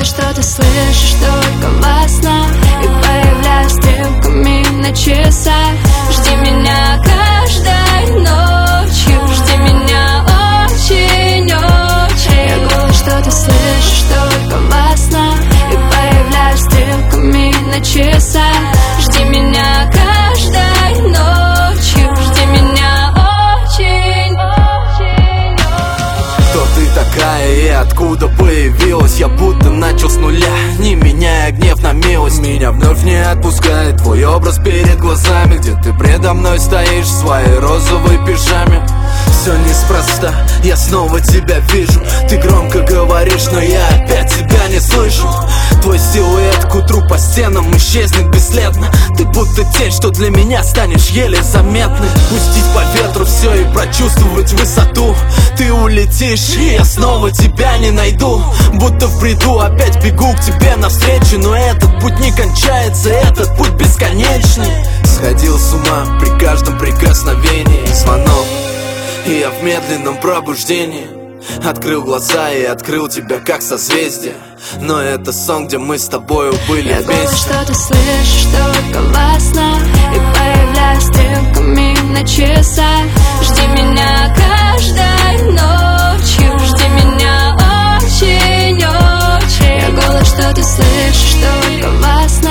думала, что ты слышишь только во снах, и появляюсь стрелками на часах. Жди меня каждой ночью, жди меня очень-очень. Я думала, что ты слышишь только во снах, и появляюсь стрелками на часах. Жди меня каждой ночью, жди меня очень-очень. Кто ты такая и откуда появилась? Я будто начал с нуля, не меняя гнев на милость. Меня вновь не отпускает твой образ перед глазами, где ты предо мной стоишь в своей розовой пижаме. Все неспроста, я снова тебя вижу. Ты громко говоришь, но я опять тебя не слышу. Твой силуэт к утру по стенам исчезнет бесследно. Ты будто тень, что для меня станешь еле заметной. Пустить по ветру все и прочувствовать высоту. Ты улетишь, и я снова тебя не найду. Будто в бреду опять бегу к тебе навстречу. Но этот путь не кончается, этот путь бесконечный. Сходил с ума при каждом прикосновении. Звонок, и я в медленном пробуждении. Открыл глаза и открыл тебя как созвездие. Но это сон, где мы с тобою были вместе. Я думала, что ты слышишь только во снах, и появляюсь стрелками на часах. Жди меня каждой ночью, жди меня очень-очень. Я думала, что ты слышишь только во снах,